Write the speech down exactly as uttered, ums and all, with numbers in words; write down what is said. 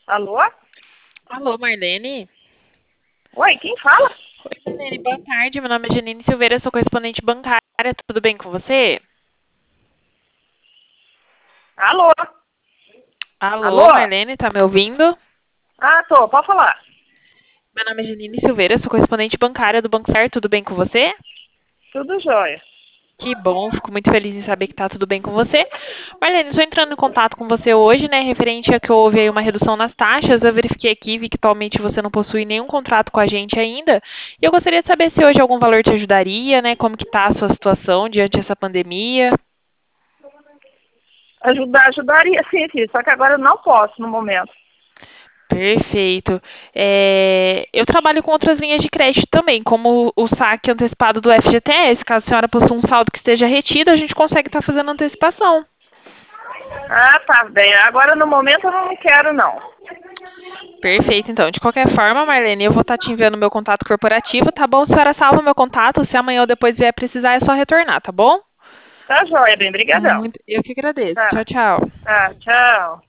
Alô? Alô, Marlene? Oi, quem fala? Oi, Marlene, boa tarde. Meu nome é Janine Silveira, sou correspondente bancária. Tudo bem com você? Alô? Alô, Alô? Marlene, tá me ouvindo? Ah, tô, pode falar. Meu nome é Janine Silveira, sou correspondente bancária do Banco Fer. Tudo bem com você? Tudo jóia. Que bom, fico muito feliz em saber que tá tudo bem com você. Marlene, estou entrando em contato com você hoje, né, referente a que houve aí uma redução nas taxas. Eu verifiquei aqui, vi que atualmente você não possui nenhum contrato com a gente ainda. E eu gostaria de saber se hoje algum valor te ajudaria, né, como que tá a sua situação diante dessa pandemia. Ajudar, ajudaria sim, filho, só que agora eu não posso no momento. Perfeito. É, eu trabalho com outras linhas de crédito também, como o saque antecipado do F G T S. Caso a senhora possua um saldo que esteja retido, a gente consegue estar fazendo antecipação. Ah, tá bem. Agora no momento eu não quero, não. Perfeito, então. De qualquer forma, Marlene, eu vou estar te enviando meu contato corporativo, tá bom? A senhora salva meu contato. Se amanhã ou depois vier precisar, é só retornar, tá bom? Tá jóia, bem, brigadão. Muito, eu que agradeço. Tá, Tchau, tchau. tá, tchau.